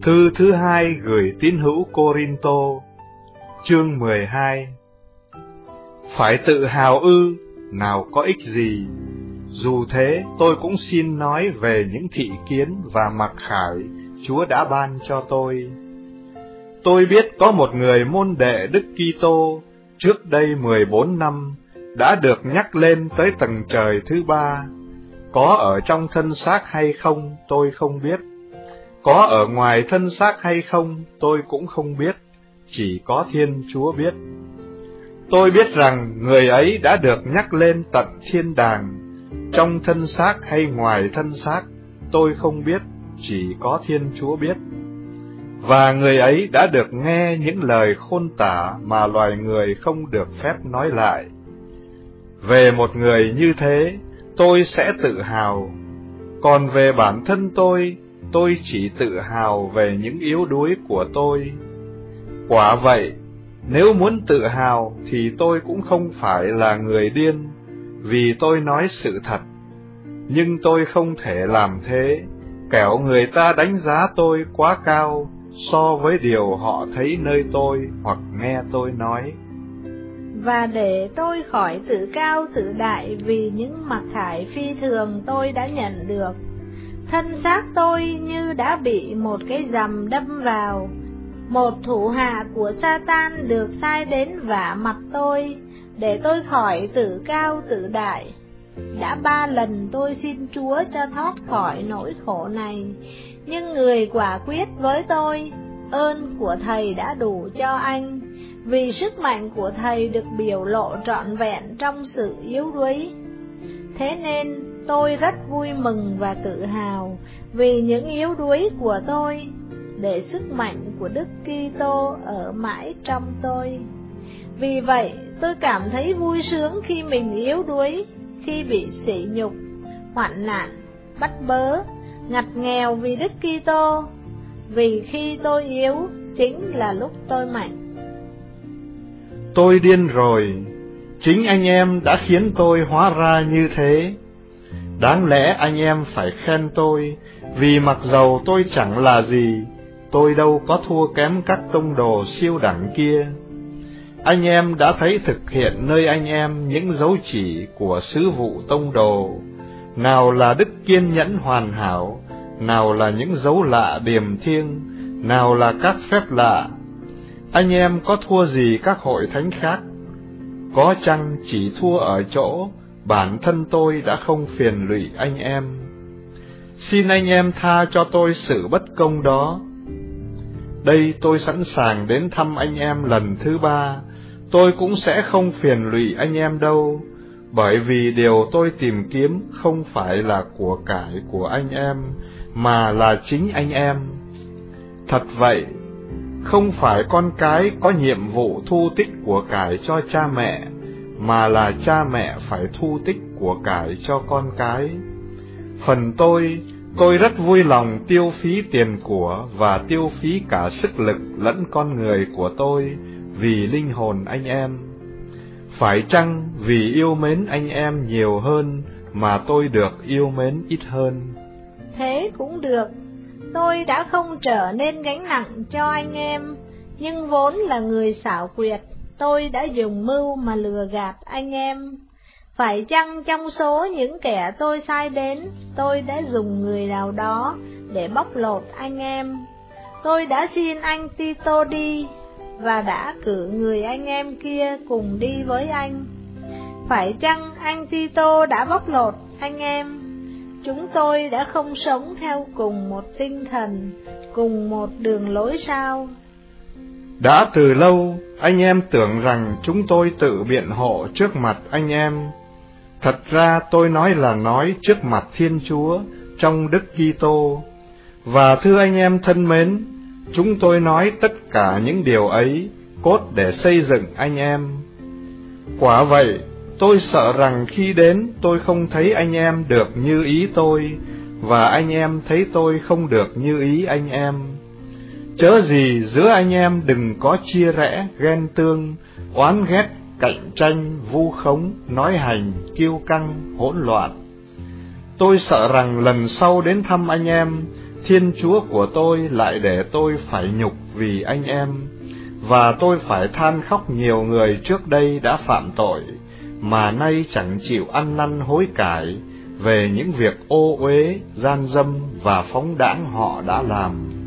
Thư thứ hai gửi tín hữu Cô-rin-tô, chương 12. Phải tự hào ư, nào có ích gì. Dù thế, tôi cũng xin nói về những thị kiến và mặc khải Chúa đã ban cho tôi. Tôi biết có một người môn đệ Đức Kitô trước đây 14 năm đã được nhắc lên tới tầng trời thứ ba. Có ở trong thân xác hay không, tôi không biết. Có ở ngoài thân xác hay không, tôi cũng không biết, chỉ có Thiên Chúa biết. Tôi biết rằng người ấy đã được nhắc lên tận thiên đàng, trong thân xác hay ngoài thân xác, tôi không biết, chỉ có Thiên Chúa biết. Và người ấy đã được nghe những lời khôn tả mà loài người không được phép nói lại. Về một người như thế, tôi sẽ tự hào. Còn về bản thân tôi chỉ tự hào về những yếu đuối của tôi. Quả vậy, nếu muốn tự hào thì tôi cũng không phải là người điên, vì tôi nói sự thật. Nhưng tôi không thể làm thế, kẻo người ta đánh giá tôi quá cao so với điều họ thấy nơi tôi hoặc nghe tôi nói. Và để tôi khỏi tự cao tự đại vì những mặc khải phi thường tôi đã nhận được, thân xác tôi như đã bị một cái rằm đâm vào. Một thủ hạ của Sa-tan được sai đến vả mặt tôi, để tôi khỏi tự cao tự đại. Đã 3 lần tôi xin Chúa cho thoát khỏi nỗi khổ này, nhưng Người quả quyết với tôi, ơn của Thầy đã đủ cho anh, vì sức mạnh của Thầy được biểu lộ trọn vẹn trong sự yếu đuối. Thế nên tôi rất vui mừng và tự hào vì những yếu đuối của tôi, để sức mạnh của Đức Kitô ở mãi trong tôi. Vì vậy, tôi cảm thấy vui sướng khi mình yếu đuối, khi bị sỉ nhục, hoạn nạn, bắt bớ, ngặt nghèo vì Đức Kitô. Vì khi tôi yếu, chính là lúc tôi mạnh. Tôi điên rồi, chính anh em đã khiến tôi hóa ra như thế. Đáng lẽ anh em phải khen tôi, vì mặc dầu tôi chẳng là gì, tôi đâu có thua kém các tông đồ siêu đẳng kia. Anh em đã thấy thực hiện nơi anh em những dấu chỉ của sứ vụ tông đồ, nào là đức kiên nhẫn hoàn hảo, nào là những dấu lạ điềm thiêng, nào là các phép lạ. Anh em có thua gì các hội thánh khác? Có chăng chỉ thua ở chỗ bản thân tôi đã không phiền lụy anh em. Xin anh em tha cho tôi sự bất công đó. Đây tôi sẵn sàng đến thăm anh em lần thứ 3, tôi cũng sẽ không phiền lụy anh em đâu, bởi vì điều tôi tìm kiếm không phải là của cải của anh em, mà là chính anh em. Thật vậy, không phải con cái có nhiệm vụ thu tích của cải cho cha mẹ, mà là cha mẹ phải thu tích của cải cho con cái. Phần tôi rất vui lòng tiêu phí tiền của và tiêu phí cả sức lực lẫn con người của tôi vì linh hồn anh em. Phải chăng vì yêu mến anh em nhiều hơn mà tôi được yêu mến ít hơn? Thế cũng được, tôi đã không trở nên gánh nặng cho anh em, nhưng vốn là người xảo quyệt, tôi đã dùng mưu mà lừa gạt anh em. Phải chăng trong số những kẻ tôi sai đến, tôi đã dùng người nào đó để bóc lột anh em? Tôi đã xin anh Tito đi, và đã cử người anh em kia cùng đi với anh. Phải chăng anh Tito đã bóc lột anh em? Chúng tôi đã không sống theo cùng một tinh thần, cùng một đường lối sao? Đã từ lâu, anh em tưởng rằng chúng tôi tự biện hộ trước mặt anh em. Thật ra tôi nói là nói trước mặt Thiên Chúa trong Đức Kitô. Và thưa anh em thân mến, chúng tôi nói tất cả những điều ấy cốt để xây dựng anh em. Quả vậy, tôi sợ rằng khi đến tôi không thấy anh em được như ý tôi, và anh em thấy tôi không được như ý anh em. Chớ gì giữa anh em đừng có chia rẽ, ghen tương, oán ghét, cạnh tranh, vu khống, nói hành, kiêu căng, hỗn loạn. Tôi sợ rằng lần sau đến thăm anh em, Thiên Chúa của tôi lại để tôi phải nhục vì anh em, và tôi phải than khóc nhiều người trước đây đã phạm tội, mà nay chẳng chịu ăn năn hối cải về những việc ô uế, gian dâm và phóng đãng họ đã làm.